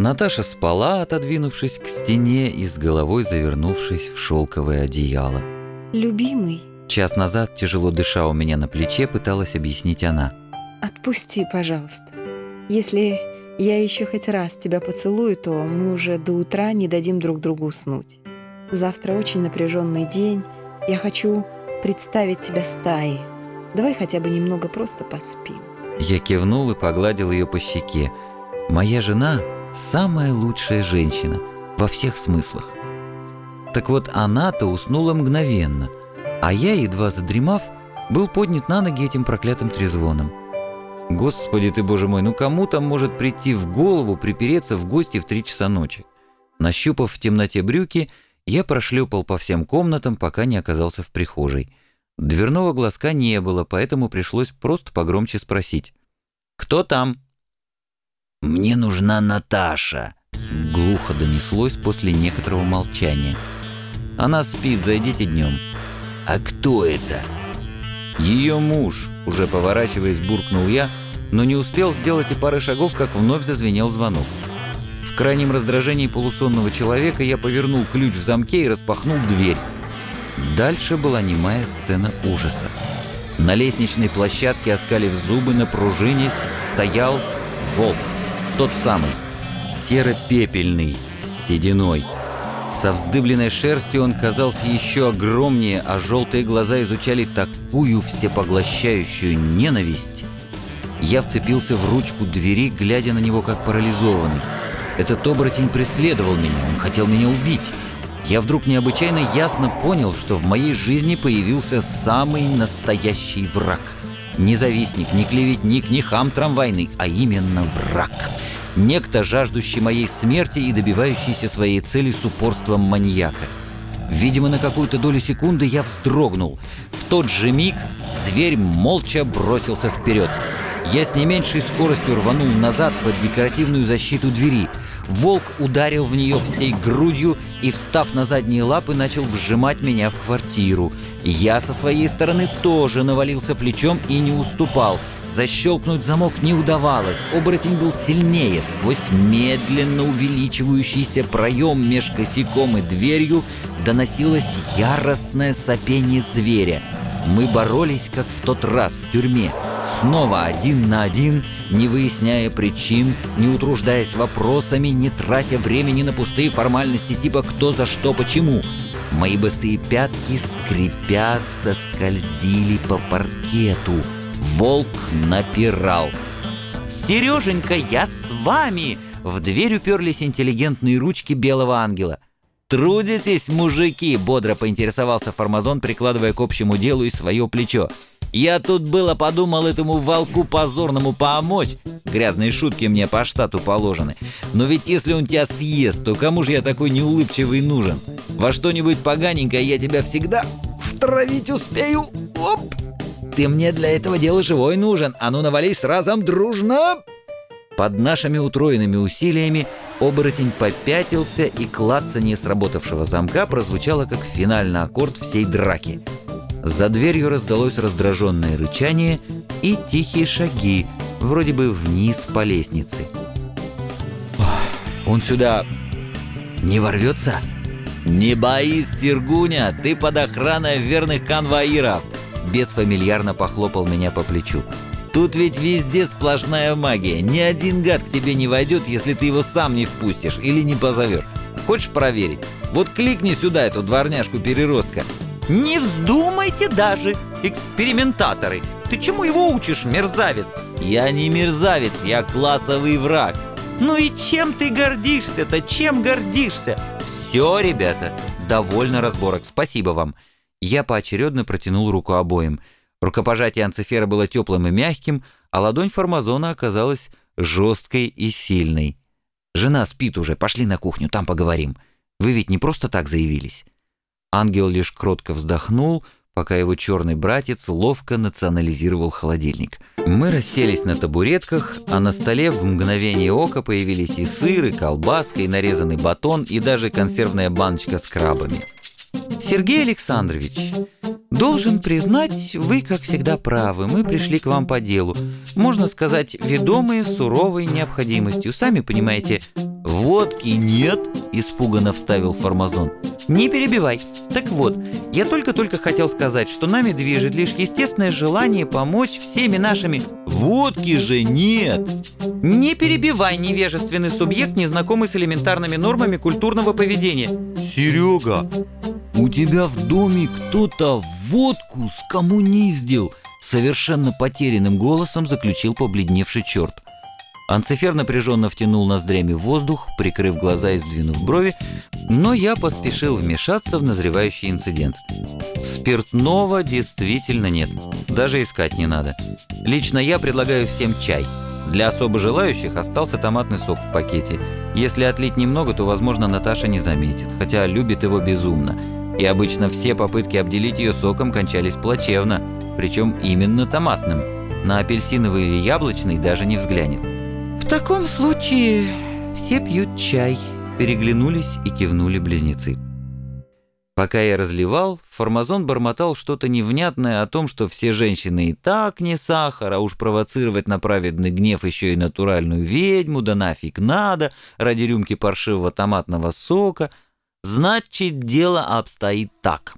Наташа спала, отодвинувшись к стене и с головой завернувшись в шелковое одеяло. Любимый, Час назад, тяжело дыша у меня на плече, пыталась объяснить она. отпусти, пожалуйста. Если я еще хоть раз тебя поцелую, то мы уже до утра не дадим друг другу уснуть. Завтра очень напряженный день. Я хочу представить тебя стаей. Давай хотя бы немного просто поспим. Я кивнул и погладил ее по щеке. Моя жена – самая лучшая женщина во всех смыслах. Так вот, она-то уснула мгновенно, а я, едва задремав, был поднят на ноги этим проклятым трезвоном. Господи ты, боже мой, ну кому там может прийти в голову припереться в гости в 3 часа ночи? Нащупав в темноте брюки, я прошлепал по всем комнатам, пока не оказался в прихожей. Дверного глазка не было, поэтому пришлось просто погромче спросить. «Кто там?» «Мне нужна Наташа», — глухо донеслось после некоторого молчания. «Она спит, зайдите днем». «А кто это?» «Ее муж», — уже поворачиваясь, буркнул я, но не успел сделать и пары шагов, как вновь зазвенел звонок. В крайнем раздражении полусонного человека я повернул ключ в замке и распахнул дверь. Дальше была немая сцена ужаса. На лестничной площадке, оскалив зубы, напружинясь, стоял волк. Тот самый, серо-пепельный, с сединой. Со вздыбленной шерстью он казался еще огромнее, а желтые глаза изучали такую всепоглощающую ненависть. Я вцепился в ручку двери, глядя на него как парализованный. Этот оборотень преследовал меня, он хотел меня убить. Я вдруг необычайно ясно понял, что в моей жизни появился самый настоящий враг. Не завистник, не клеветник, не хам трамвайный, а именно враг. Некто, жаждущий моей смерти и добивающийся своей цели с упорством маньяка. Видимо, на какую-то долю секунды я вздрогнул. В тот же миг зверь молча бросился вперед. Я с не меньшей скоростью рванул назад под декоративную защиту двери. Волк ударил в нее всей грудью и, встав на задние лапы, начал вжимать меня в квартиру. Я со своей стороны тоже навалился плечом и не уступал. Защелкнуть замок не удавалось. Оборотень был сильнее. Сквозь медленно увеличивающийся проем меж косяком и дверью доносилось яростное сопение зверя. Мы боролись, как в тот раз в тюрьме. Снова 1 на 1, не выясняя причин, не утруждаясь вопросами, не тратя времени на пустые формальности типа «кто, за что, почему». Мои босые пятки, скрипя, соскользили по паркету. Волк напирал. «Сереженька, я с вами!» В дверь уперлись интеллигентные ручки белого ангела. «Трудитесь, мужики?» — бодро поинтересовался Формазон, прикладывая к общему делу и свое плечо. «Я тут было подумал этому волку позорному помочь. Грязные шутки мне по штату положены. Но ведь если он тебя съест, то кому же я такой неулыбчивый нужен? Во что-нибудь поганенькое я тебя всегда втравить успею. Оп! Ты мне для этого дела живой нужен. А ну навались разом дружно!» Под нашими утроенными усилиями оборотень попятился, и клацанье сработавшего замка прозвучало как финальный аккорд всей драки. За дверью раздалось раздраженное рычание и тихие шаги, вроде бы вниз по лестнице. «Он сюда не ворвется?» «Не боись, Сергуня, ты под охраной верных конвоиров!» Бес фамильярно похлопал меня по плечу. «Тут ведь везде сплошная магия. Ни один гад к тебе не войдет, если ты его сам не впустишь или не позовешь. Хочешь проверить? Вот кликни сюда эту дворняжку-переростка». «Не вздумайте даже, экспериментаторы! Ты чему его учишь, мерзавец?» «Я не мерзавец, я классовый враг». «Ну и чем ты гордишься-то? Чем гордишься?» «Все, ребята, довольно разборок, спасибо вам». Я поочередно протянул руку обоим. Рукопожатие Анцифера было теплым и мягким, а ладонь Формазона оказалась жесткой и сильной. «Жена спит уже, пошли на кухню, там поговорим. Вы ведь не просто так заявились». Ангел лишь кротко вздохнул, пока его черный братец ловко национализировал холодильник. Мы расселись на табуретках, а на столе в мгновение ока появились и сыр, и колбаска, и нарезанный батон, и даже консервная баночка с крабами. «Сергей Александрович, должен признать, вы, как всегда, правы. Мы пришли к вам по делу. Можно сказать, ведомые суровой необходимостью. Сами понимаете, «Водки нет», – испуганно вставил Формазон. «Не перебивай. Так вот, я только-только хотел сказать, что нами движет лишь естественное желание помочь всеми нашими...» «Водки же нет!» «Не перебивай, невежественный субъект, незнакомый с элементарными нормами культурного поведения». «Серега, у тебя в доме кто-то водку скоммуниздил!» Совершенно потерянным голосом заключил побледневший черт. Анцифер напряженно втянул ноздрями воздух, прикрыв глаза и сдвинув брови, но я поспешил вмешаться в назревающий инцидент. Спиртного действительно нет, даже искать не надо. Лично я предлагаю всем чай. Для особо желающих остался томатный сок в пакете. Если отлить немного, то, возможно, Наташа не заметит, хотя любит его безумно. И обычно все попытки обделить ее соком кончались плачевно, причем именно томатным. На апельсиновый или яблочный даже не взглянет. «В таком случае все пьют чай», – переглянулись и кивнули близнецы. Пока я разливал, Формазон бормотал что-то невнятное о том, что все женщины и так не сахар, а уж провоцировать на праведный гнев еще и натуральную ведьму, да нафиг надо, ради рюмки паршивого томатного сока. Значит, дело обстоит так.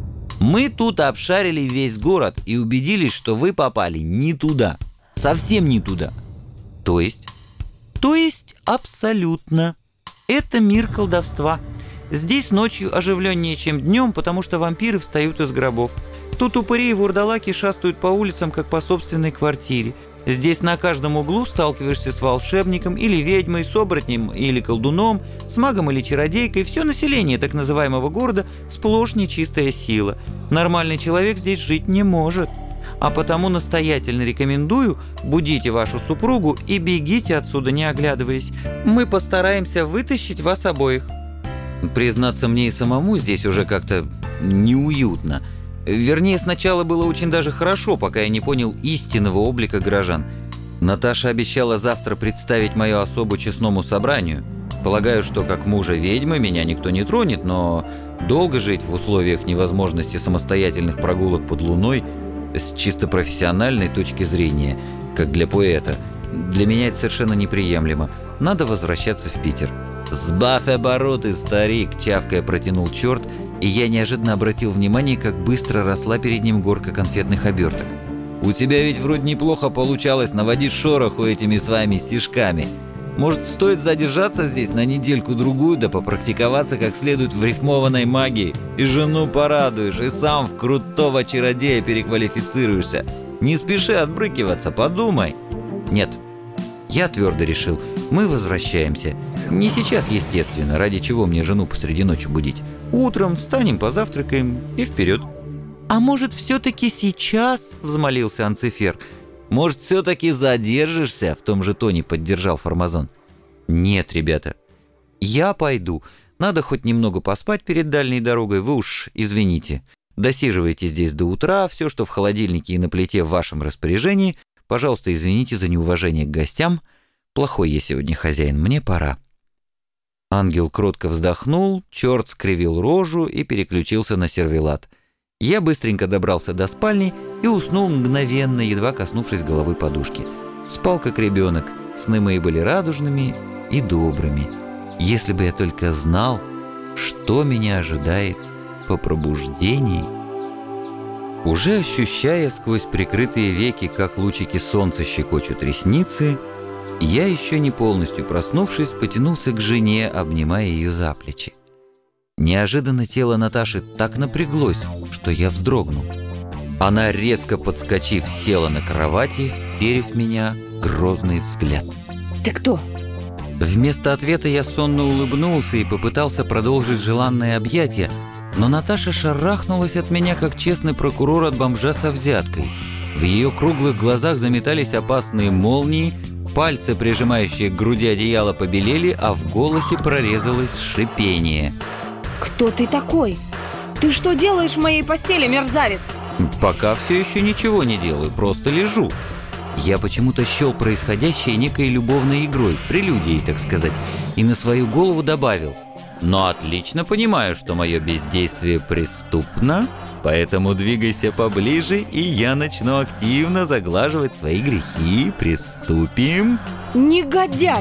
Мы тут обшарили весь город и убедились, что вы попали не туда, совсем не туда. То есть? То есть абсолютно. Это мир колдовства. Здесь ночью оживленнее, чем днем, потому что вампиры встают из гробов. Тут упыри и вурдалаки шастают по улицам, как по собственной квартире. Здесь на каждом углу сталкиваешься с волшебником или ведьмой, с оборотнем или колдуном, с магом или чародейкой. Все население так называемого города сплошь нечистая сила. Нормальный человек здесь жить не может. А потому настоятельно рекомендую, будите вашу супругу и бегите отсюда, не оглядываясь. Мы постараемся вытащить вас обоих. Признаться, мне и самому здесь уже как-то неуютно. Вернее, сначала было очень даже хорошо, пока я не понял истинного облика горожан. Наташа обещала завтра представить мою особу честному собранию. Полагаю, что как мужа ведьмы меня никто не тронет, но долго жить в условиях невозможности самостоятельных прогулок под луной с чисто профессиональной точки зрения, как для поэта, для меня это совершенно неприемлемо. Надо возвращаться в Питер. «Сбавь обороты, старик!» – чавкая протянул черт, и я неожиданно обратил внимание, как быстро росла перед ним горка конфетных оберток. «У тебя ведь вроде неплохо получалось наводить шороху этими своими стишками. Может, стоит задержаться здесь на недельку-другую, да попрактиковаться как следует в рифмованной магии, и жену порадуешь, и сам в крутого чародея переквалифицируешься. Не спеши отбрыкиваться, подумай». «Нет». Я твердо решил, мы возвращаемся. Не сейчас, естественно, ради чего мне жену посреди ночи будить. Утром встанем, позавтракаем и вперед. «А может, все-таки сейчас?» – взмолился Анцифер. «Может, все-таки задержишься?» – в том же тоне поддержал Формазон. «Нет, ребята, я пойду. Надо хоть немного поспать перед дальней дорогой, вы уж извините. Досиживайте здесь до утра, все, что в холодильнике и на плите в вашем распоряжении. Пожалуйста, извините за неуважение к гостям. Плохой я сегодня хозяин, мне пора». Ангел кротко вздохнул, черт скривил рожу и переключился на сервелат. Я быстренько добрался до спальни и уснул мгновенно, едва коснувшись головы подушки. Спал как ребенок, сны мои были радужными и добрыми. Если бы я только знал, что меня ожидает по пробуждении. Уже ощущая сквозь прикрытые веки, как лучики солнца щекочут ресницы, я, еще не полностью проснувшись, потянулся к жене, обнимая ее за плечи. Неожиданно тело Наташи так напряглось, что я вздрогнул. Она, резко подскочив, села на кровати, вперев в меня грозный взгляд. «Ты кто?» Вместо ответа я сонно улыбнулся и попытался продолжить желанное объятие, но Наташа шарахнулась от меня, как честный прокурор от бомжа со взяткой. В ее круглых глазах заметались опасные молнии, пальцы, прижимающие к груди одеяло, побелели, а в голосе прорезалось шипение. «Кто ты такой? Ты что делаешь в моей постели, мерзавец?» «Пока все еще ничего не делаю, просто лежу». Я почему-то счел происходящее некой любовной игрой, прелюдией, так сказать, и на свою голову добавил: «Но отлично понимаю, что мое бездействие преступно, поэтому двигайся поближе, и я начну активно заглаживать свои грехи. Приступим». «Негодяй!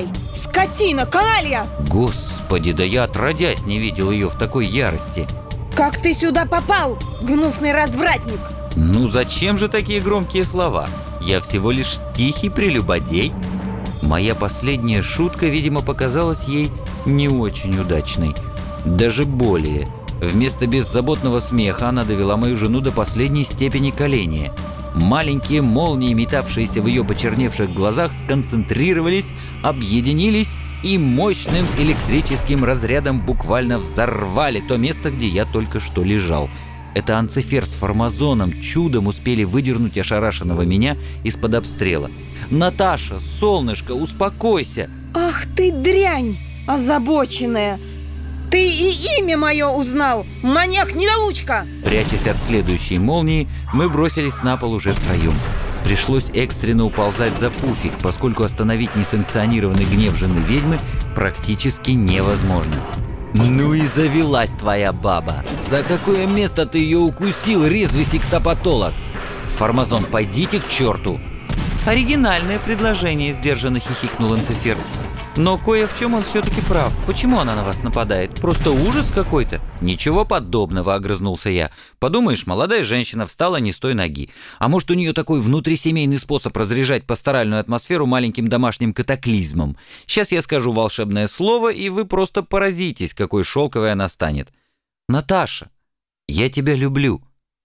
скотина, каналья! Господи, да я отродясь не видел ее в такой ярости. Как ты сюда попал, гнусный развратник? Ну зачем же такие громкие слова? Я всего лишь тихий прелюбодей. Моя последняя шутка, видимо, показалась ей не очень удачной. Даже более. Вместо беззаботного смеха она довела мою жену до последней степени коления. Маленькие молнии, метавшиеся в ее почерневших глазах, сконцентрировались, объединились и мощным электрическим разрядом буквально взорвали то место, где я только что лежал. Это Анцифер с Формазоном чудом успели выдернуть ошарашенного меня из-под обстрела. «Наташа, солнышко, успокойся!» Ах ты дрянь озабоченная! Ты и имя мое узнал, маньяк-недоучка! Прячась от следующей молнии, мы бросились на пол уже втроем. Пришлось экстренно уползать за пуфик, поскольку остановить несанкционированный гнев жены ведьмы практически невозможно. «Ну и завелась твоя баба! За какое место ты ее укусил, резвый сексопатолог? Формазон, пойдите к черту!» «Оригинальное предложение», — сдержанно хихикнул Анцифер. «Но кое в чем он все-таки прав. Почему она на вас нападает? Просто ужас какой-то». «Ничего подобного», — огрызнулся я. «Подумаешь, молодая женщина встала не с той ноги. А может, у нее такой внутрисемейный способ разряжать пасторальную атмосферу маленьким домашним катаклизмом. Сейчас я скажу волшебное слово, и вы просто поразитесь, какой шелковой она станет. Наташа, я тебя люблю».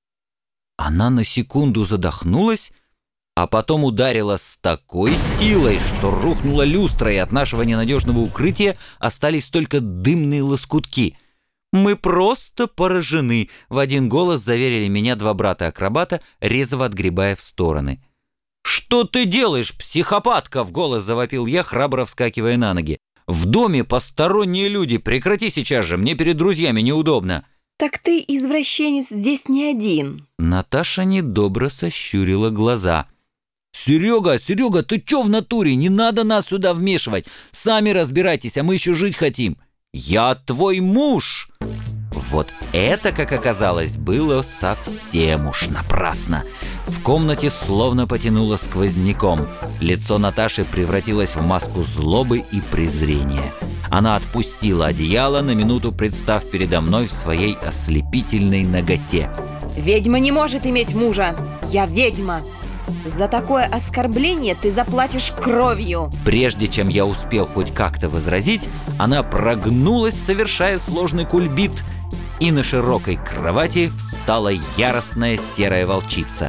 Она на секунду задохнулась, а потом ударила с такой силой, что рухнула люстра, и от нашего ненадежного укрытия остались только дымные лоскутки. «Мы просто поражены», — в один голос заверили меня два брата-акробата, резво отгребая в стороны. «Что ты делаешь, психопатка?» — в голос завопил я, храбро вскакивая на ноги. «В доме посторонние люди, прекрати сейчас же, мне перед друзьями неудобно». Так ты, извращенец, здесь не один. Наташа недобро сощурила глаза. «Серега, Серега, ты чё в натуре? Не надо нас сюда вмешивать. Сами разбирайтесь, а мы еще жить хотим. Я твой муж!» Вот это, как оказалось, было совсем уж напрасно. В комнате словно потянуло сквозняком. Лицо Наташи превратилось в маску злобы и презрения. Она отпустила одеяло, на минуту представ передо мной в своей ослепительной наготе. Ведьма не может иметь мужа. Я ведьма. За такое оскорбление ты заплатишь кровью. Прежде чем я успел хоть как-то возразить, она прогнулась, совершая сложный кульбит, и на широкой кровати встала яростная серая волчица.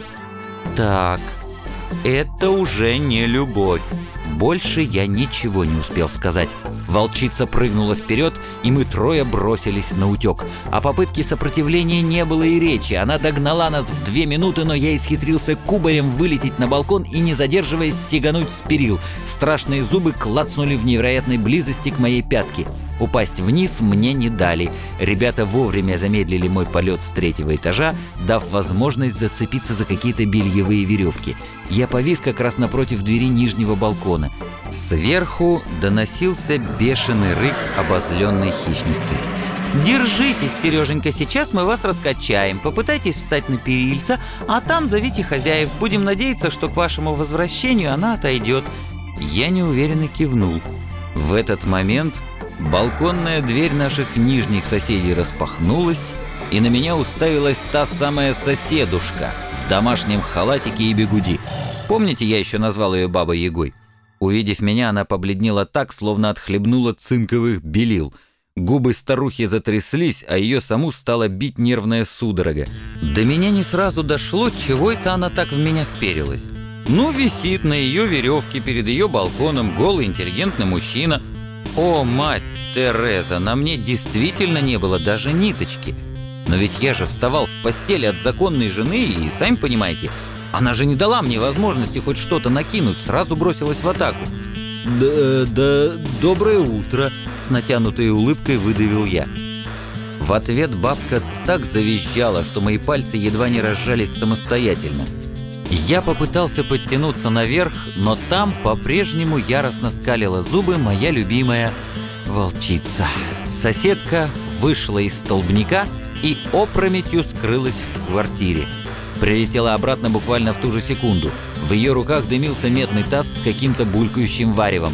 Так, это уже не любовь. Больше я ничего не успел сказать. Волчица прыгнула вперед, и мы трое бросились на утек. О попытке сопротивления не было и речи. Она догнала нас в 2 минуты, но я исхитрился кубарем вылететь на балкон и, не задерживаясь, сигануть с перил. Страшные зубы клацнули в невероятной близости к моей пятке. Упасть вниз мне не дали. Ребята вовремя замедлили мой полет с 3-го этажа, дав возможность зацепиться за какие-то бельевые веревки. Я повис как раз напротив двери нижнего балкона. Сверху доносился бешеный рык обозленной хищницы. «Держитесь, Сереженька, сейчас мы вас раскачаем. Попытайтесь встать на перильца, а там зовите хозяев. Будем надеяться, что к вашему возвращению она отойдет». Я неуверенно кивнул. В этот момент балконная дверь наших нижних соседей распахнулась, и на меня уставилась та самая соседушка в домашнем халатике и бигуди. Помните, я еще назвал ее Бабой-Ягой? Увидев меня, она побледнела так, словно отхлебнула цинковых белил. Губы старухи затряслись, а ее саму стала бить нервная судорога. До меня не сразу дошло, чего это она так в меня вперилась. Ну, висит на ее веревке перед ее балконом голый интеллигентный мужчина. О, мать Тереза, на мне действительно не было даже ниточки. Но ведь я же вставал в постели от законной жены, и, сами понимаете, она же не дала мне возможности хоть что-то накинуть, сразу бросилась в атаку. «Да, доброе утро», — с натянутой улыбкой выдавил я. В ответ бабка так завизжала, что мои пальцы едва не разжались самостоятельно. Я попытался подтянуться наверх, но там по-прежнему яростно скалила зубы моя любимая волчица. Соседка вышла из столбняка и опрометью скрылась в квартире. Прилетела обратно буквально в ту же секунду. В ее руках дымился медный таз с каким-то булькающим варевом.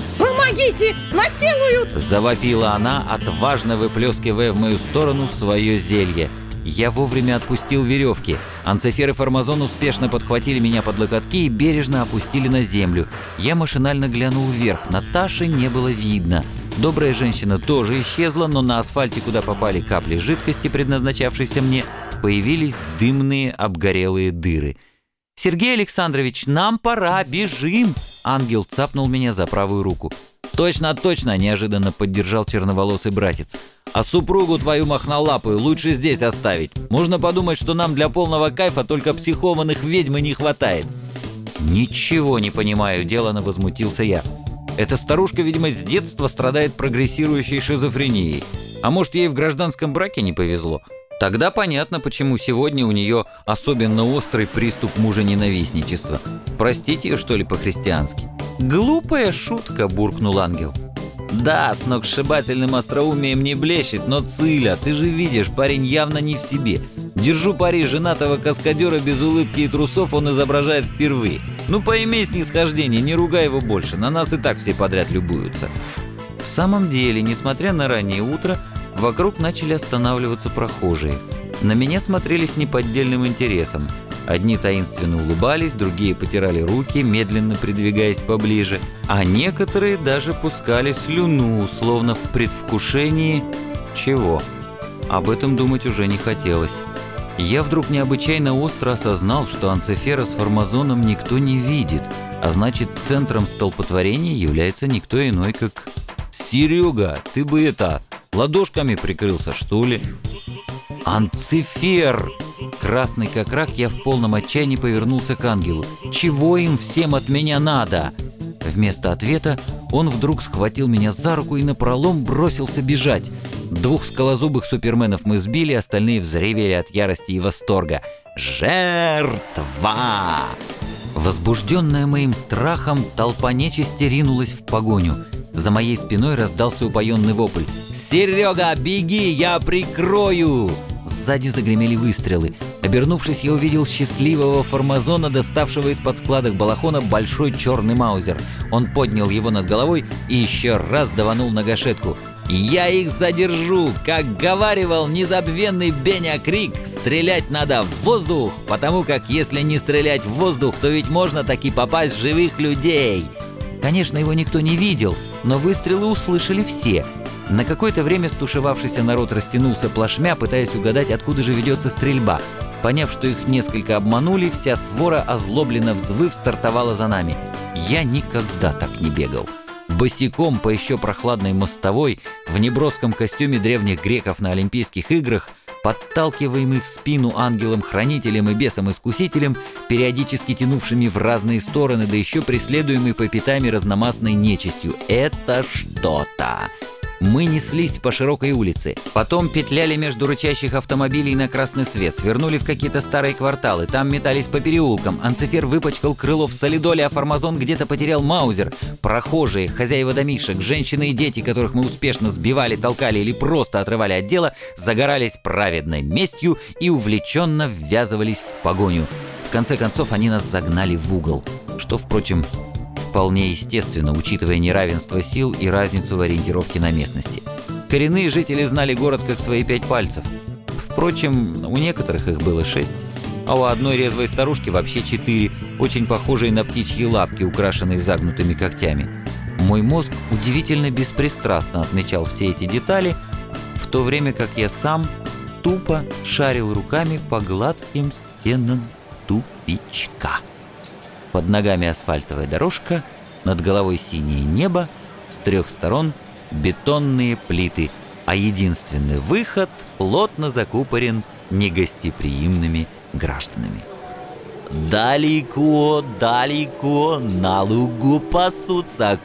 Помогите! Насилуют!» Завопила она, отважно выплескивая в мою сторону свое зелье. Я вовремя отпустил веревки. Анцифер и Формазон успешно подхватили меня под локотки и бережно опустили на землю. Я машинально глянул вверх. Наташи не было видно. Добрая женщина тоже исчезла, но на асфальте, куда попали капли жидкости, предназначавшейся мне, появились дымные обгорелые дыры. «Сергей Александрович, нам пора, бежим!» Ангел цапнул меня за правую руку. «Точно, точно!» – неожиданно поддержал черноволосый братец. «А супругу твою мохнолапую лучше здесь оставить. Можно подумать, что нам для полного кайфа только психованных ведьм и не хватает». «Ничего не понимаю», – делано возмутился я. «Эта старушка, видимо, с детства страдает прогрессирующей шизофренией. А может, ей в гражданском браке не повезло? Тогда понятно, почему сегодня у нее особенно острый приступ мужа-ненавистничества. Простите ее, что ли, по-христиански?» «Глупая шутка», – буркнул ангел. «Да, сногсшибательным остроумием не блещет, но Циля, ты же видишь, парень явно не в себе. Держу пари, женатого каскадера без улыбки и трусов он изображает впервые. Ну поимей снисхождение, не ругай его больше, на нас и так все подряд любуются». В самом деле, несмотря на раннее утро, вокруг начали останавливаться прохожие. На меня смотрели с неподдельным интересом. Одни таинственно улыбались, другие потирали руки, медленно придвигаясь поближе, а некоторые даже пускали слюну, словно в предвкушении чего. Об этом думать уже не хотелось. Я вдруг необычайно остро осознал, что Анцифера с Формазоном никто не видит, а значит, центром столпотворения является никто иной, как... «Серега, ты бы ладошками прикрылся, что ли?» «Анцифер!» Красный как рак, я в полном отчаянии повернулся к ангелу. «Чего им всем от меня надо?» Вместо ответа он вдруг схватил меня за руку и напролом бросился бежать. Двух скалозубых суперменов мы сбили, остальные взревели от ярости и восторга. «Жертва!» Возбужденная моим страхом, толпа нечисти ринулась в погоню. За моей спиной раздался упоенный вопль. «Серега, беги, я прикрою!» Сзади загремели выстрелы. Обернувшись, я увидел счастливого Формазона, доставшего из-под складок балахона большой черный маузер. Он поднял его над головой и еще раз даванул на гашетку. «Я их задержу! Как говаривал незабвенный Беня Крик, стрелять надо в воздух, потому как если не стрелять в воздух, то ведь можно таки попасть в живых людей!» Конечно, его никто не видел, но выстрелы услышали все. На какое-то время стушевавшийся народ растянулся плашмя, пытаясь угадать, откуда же ведется стрельба. Поняв, что их несколько обманули, вся свора, озлобленно взвыв, стартовала за нами. Я никогда так не бегал. Босиком по еще прохладной мостовой, в неброском костюме древних греков на Олимпийских играх, подталкиваемый в спину ангелом-хранителем и бесом-искусителем, периодически тянувшими в разные стороны, да еще преследуемый по пятам разномастной нечистью. Это что-то! Мы неслись по широкой улице, потом петляли между рычащих автомобилей на красный свет, свернули в какие-то старые кварталы, там метались по переулкам, Анцифер выпачкал крыло в солидоле, а Формазон где-то потерял маузер. Прохожие, хозяева домишек, женщины и дети, которых мы успешно сбивали, толкали или просто отрывали от дела, загорались праведной местью и увлеченно ввязывались в погоню. В конце концов они нас загнали в угол, что, впрочем, вполне естественно, учитывая неравенство сил и разницу в ориентировке на местности. Коренные жители знали город как свои 5 пальцев. Впрочем, у некоторых их было 6, а у одной резвой старушки вообще 4, очень похожие на птичьи лапки, украшенные загнутыми когтями. Мой мозг удивительно беспристрастно отмечал все эти детали, в то время как я сам тупо шарил руками по гладким стенам тупичка. Под ногами асфальтовая дорожка, над головой синее небо, с 3 сторон бетонные плиты, а единственный выход плотно закупорен негостеприимными гражданами. «Далеко, далеко, на лугу пасутся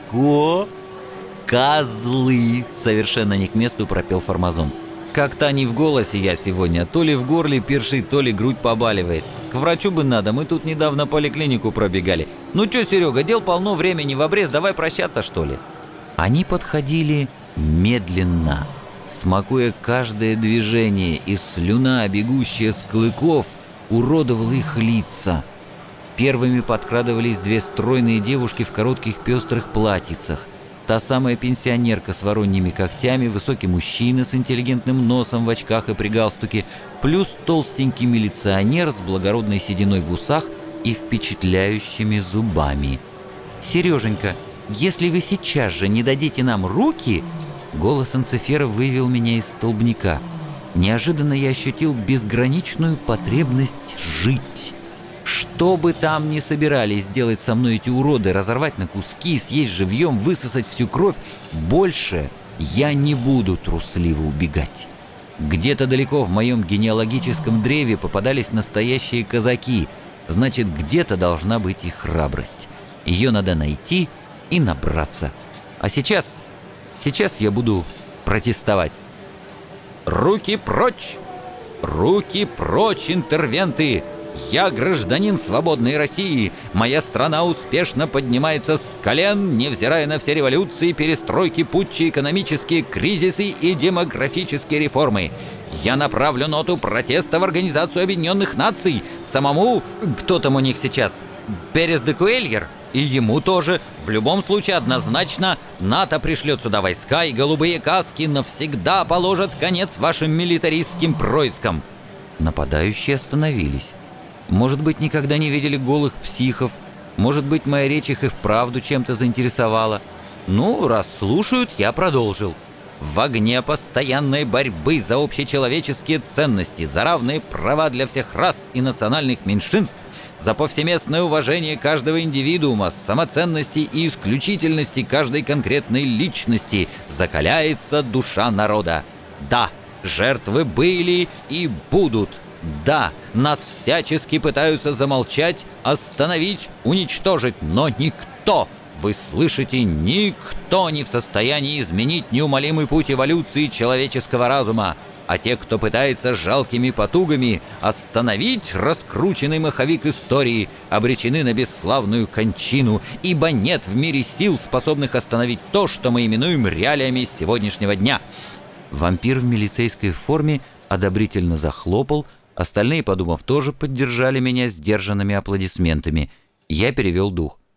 козлы!» Совершенно не к месту пропел Формазон. Как-то не в голосе я сегодня, то ли в горле першит, то ли грудь побаливает. К врачу бы надо, мы тут недавно поликлинику пробегали. Ну чё, Серега, дел полно, времени в обрез, давай прощаться, что ли? Они подходили медленно, смакуя каждое движение, и слюна, бегущая с клыков, уродовала их лица. Первыми подкрадывались 2 стройные девушки в коротких пестрых платьицах. Та самая пенсионерка с вороньими когтями, высокий мужчина с интеллигентным носом в очках и при галстуке, плюс толстенький милиционер с благородной сединой в усах и впечатляющими зубами. «Сереженька, если вы сейчас же не дадите нам руки...» Голос Анцифера вывел меня из столбняка. Неожиданно я ощутил безграничную потребность жить. Что бы там ни собирались сделать со мной эти уроды, разорвать на куски, съесть живьем, высосать всю кровь, больше я не буду трусливо убегать. Где-то далеко в моем генеалогическом древе попадались настоящие казаки, значит, где-то должна быть и храбрость. Ее надо найти и набраться. А сейчас я буду протестовать. Руки прочь! Руки прочь, интервенты! Я гражданин свободной России. Моя страна успешно поднимается с колен, невзирая на все революции, перестройки, путчи, экономические кризисы и демографические реформы. Я направлю ноту протеста в Организацию Объединенных Наций. Самому, кто там у них сейчас, Перес де Куэльер, и ему тоже. В любом случае, однозначно, НАТО пришлет сюда войска, и голубые каски навсегда положат конец вашим милитаристским проискам. Нападающие остановились. Может быть, никогда не видели голых психов. Может быть, моя речь их и вправду чем-то заинтересовала. Ну, раз слушают, я продолжил. В огне постоянной борьбы за общечеловеческие ценности, за равные права для всех рас и национальных меньшинств, за повсеместное уважение каждого индивидуума, самоценности и исключительности каждой конкретной личности закаляется душа народа. Да, жертвы были и будут. Да, нас всячески пытаются замолчать, остановить, уничтожить, но никто, вы слышите, никто не в состоянии изменить неумолимый путь эволюции человеческого разума. А те, кто пытается жалкими потугами остановить раскрученный маховик истории, обречены на бесславную кончину, ибо нет в мире сил, способных остановить то, что мы именуем реалиями сегодняшнего дня. Вампир в милицейской форме одобрительно захлопал. Остальные, подумав, тоже поддержали меня сдержанными аплодисментами. Я перевел дух.